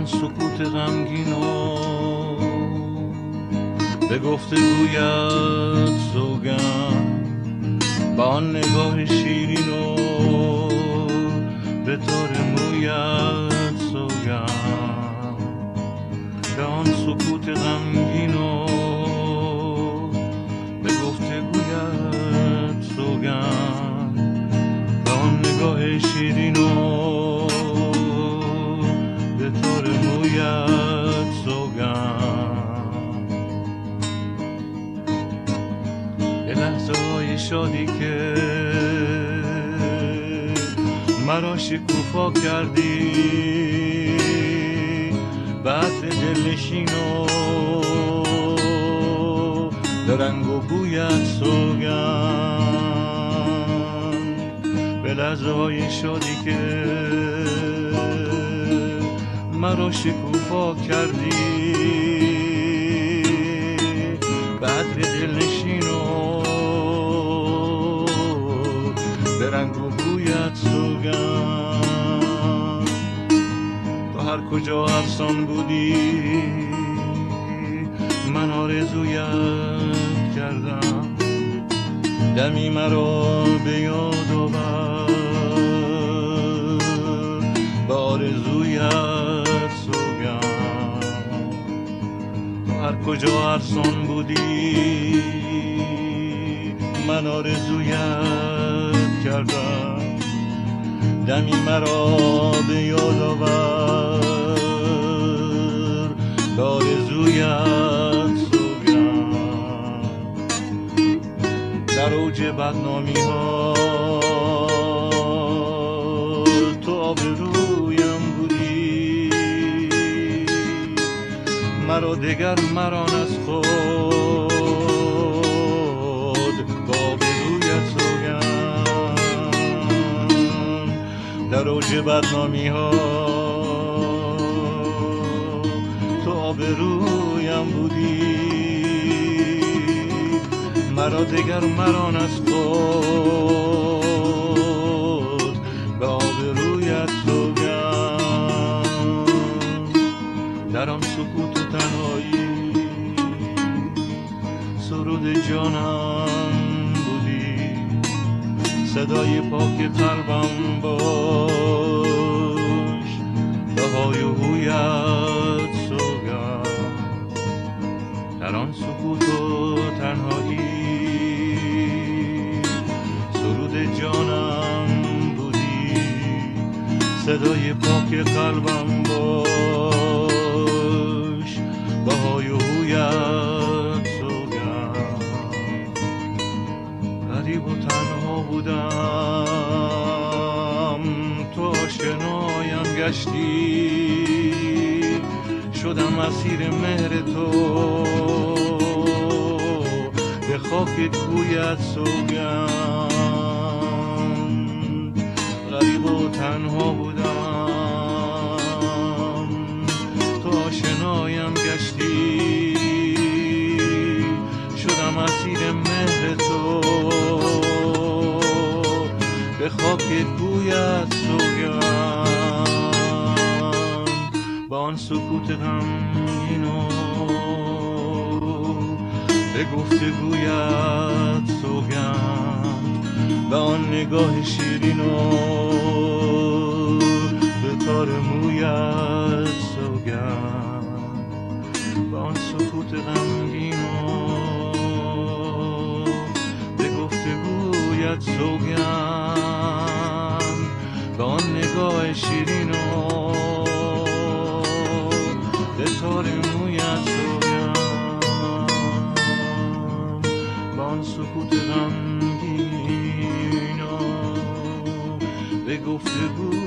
آن سکوت غمگین و به گفتگویت سوگند، با آن نگاه شیرین و به تار مویت سوگند، به آن سکوت غمگین و به گفتگویت سوگند، به آن نگاه شیرین و به تار مویت سوگند، به لحظه های شادی که مرا شکوفا کردی، به عطر دلنشین و به رنگ و بویت سوگند، به لحظه های شادی که مرا شکوفا کردی، به عطر دلنشین و به رنگ و بویت سوگند. تو هر کجا افسان بودی من آرزویت کردم، دمی مرا به یاد آور، به آرزویت سوگند. تو هر کجا افسان بودی من آرزویت کردم، دمی مرا به یاد آور، به آرزویت سوگند. در اوج بدنامی ها تو آبرویم بودی، مرا دگر مران از خود با آبرویت سوگند. در اوج بدنامی ها تو آبرویم بودی، مرا دگر مران از خود به آبرویت سوگند. در آن سکوت و تنهایی سرود جانم بودی، صدای پاک قلبم باش، به های و هویت سوگند. در آن سکوت و تنهایی سرود جانم بودی، صدای پاک قلبم باش، به های و هویت سوگند. غریب و تنها بودم تو آشنایم گشتی، شدم اسیر مهر تو، به خاک کویت سوگند. غریب و تنها بودم تو آشنایم گشتی، شدم اسیر مهر تو، به خاک کویت سوگند. با آن سکوت غمگین و به گفتگویت سوگند، به آن نگاه شیرین و به تار مویت سوگند. به آن سکوت غمگین و به گفتگویت سوگند، به آن نگاه شیرین و به تار مویت سوگند. به آن سکوت غمگین و به گفتگو